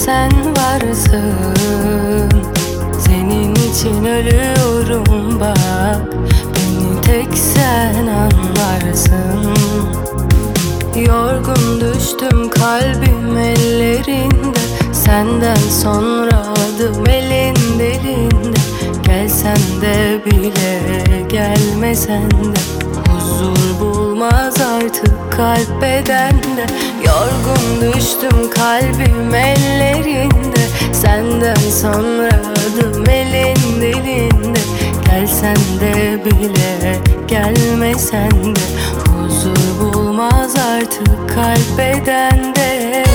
sen varsın. Senin için ölüyorum bak, beni tek sen anlarsın. Yorgun düştüm kalbim ellerinde, senden sonra adım elin delinde. Gelsen de bile gelmesen de huzur bulmaz artık kalp bedende. Yorgun düştüm kalbim ellerinde, senden sonra adım elin dilinde. Gelsen de bile gelmesen de huzur bulmaz artık kalp bedende.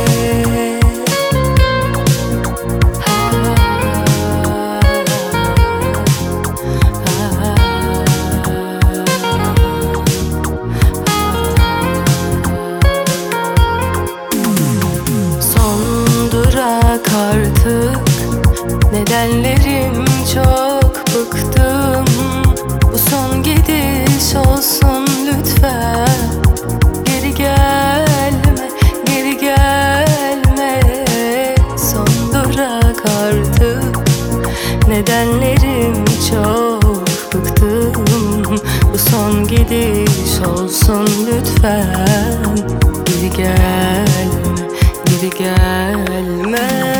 Artık nedenlerim çok bıktım. Bu son gidiş olsun lütfen. Geri gelme, geri gelme. Son durak artık. Nedenlerim çok bıktım. Bu son gidiş olsun lütfen. Geri gelme, geri gelme.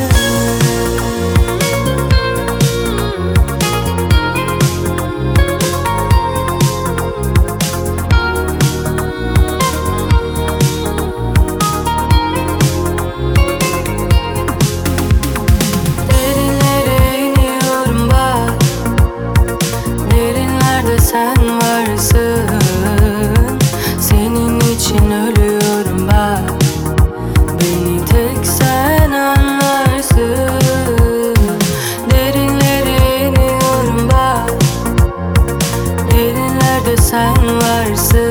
Derinlere iniyorum bak, derinlerde sen varsın. Senin için ölüyorum bak, beni tek sen anlarsın. Derinlere iniyorum bak, derinlerde sen varsın.